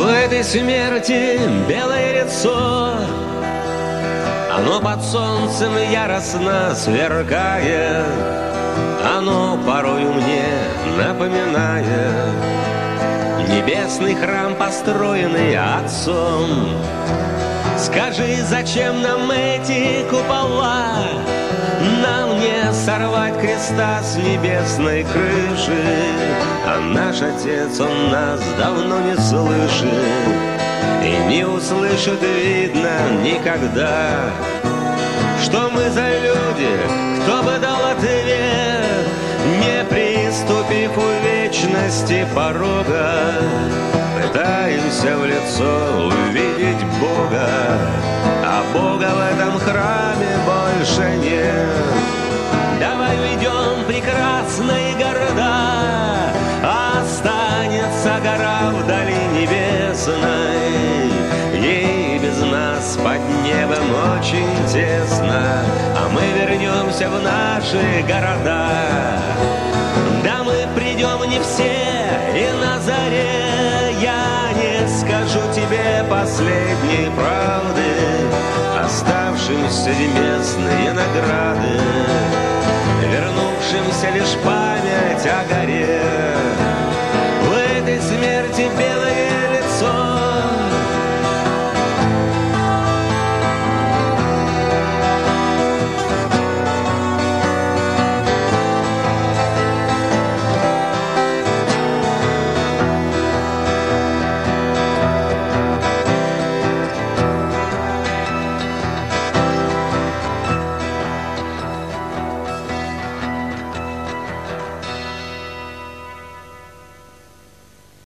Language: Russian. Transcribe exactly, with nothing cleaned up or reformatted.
У этой смерти белое лицо, оно под солнцем яростно сверкает, оно порою мне напоминает небесный храм, построенный отцом. Скажи, зачем нам эти купола? Нам не сорвать креста с небесной крыши, а наш Отец, Он нас давно не слышит и не услышит, видно, никогда. Что мы за люди, кто бы дал ответ, не приступив у вечности порога? Пытаемся в лицо увидеть Бога, а Бога в этом храме больше нет. Давай уйдем, прекрасные города, останется гора вдали небесной. Ей без нас под небом очень тесно, а мы вернемся в наши города. Да мы придем не все, и на заре я не скажу тебе последней правды. Оставшимся небесные награды, вернувшимся лишь память о горе.